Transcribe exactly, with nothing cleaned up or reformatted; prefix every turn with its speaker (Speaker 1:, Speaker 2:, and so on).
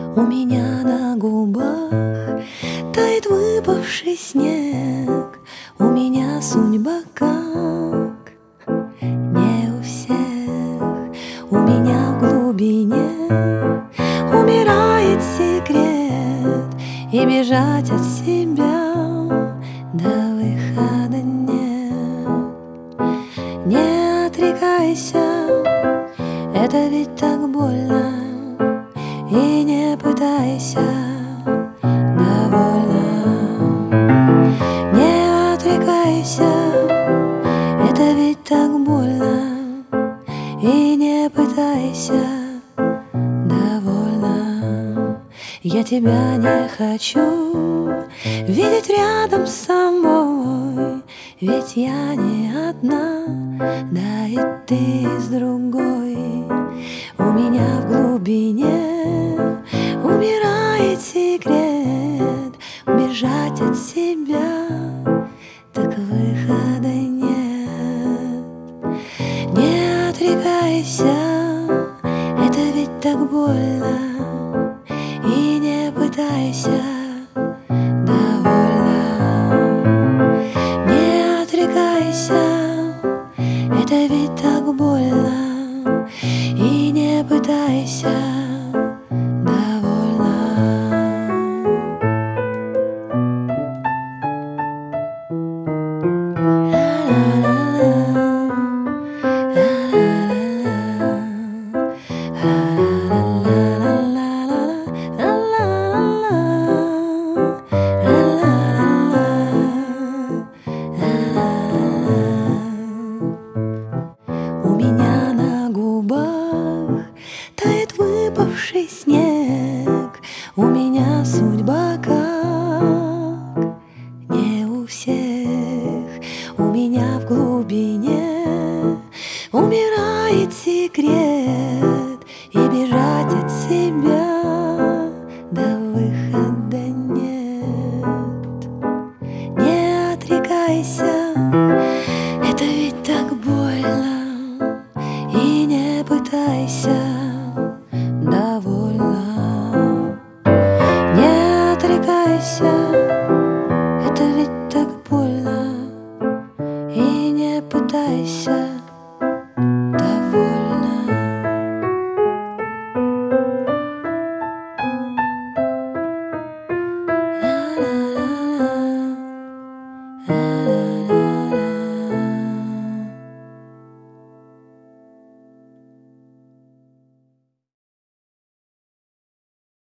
Speaker 1: У меня на губах тает выпавший снег. У меня судьба как не у всех. У меня в глубине умирает секрет, и бежать от себя до выхода нет. Не отрекайся, это ведь так больно, и не пытайся, довольно. Не отрекайся, это ведь так больно, и не пытайся, довольно. Я тебя не хочу видеть рядом с собой, ведь я не одна, да и ты с другой. У меня в глубине умирает секрет, бежать от себя, так выхода нет. Не отрекайся, это ведь так больно, и не пытайся, довольно. Не отрекайся, это ведь так больно, и не пытайся, довольно. У меня на губах тает выпавший снег. У меня